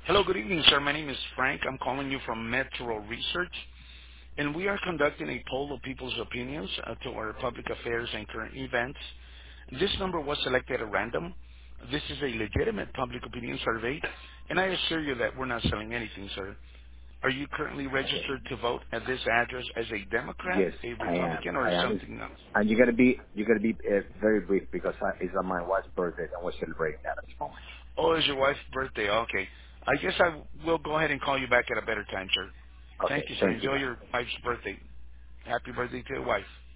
Hello, good evening, sir. My name is Frank. I'm calling you from Metro Research, and we are conducting a poll of people's opinions to our public affairs and current events. This number was selected at random. This is a legitimate public opinion survey, and I assure you that we're not selling anything, sir. Are you currently Okay. registered to vote at this address as a Democrat, Yes, a I am. Republican, or I am. something else? And you gotta be very brief because it's on my wife's birthday and we're celebrating that at this moment. Oh, it's your wife's birthday. Okay. I guess I will go ahead and call you back at a better time, sir. Okay. Thank you, sir. Thank you. Enjoy your wife's birthday. Happy birthday to your wife.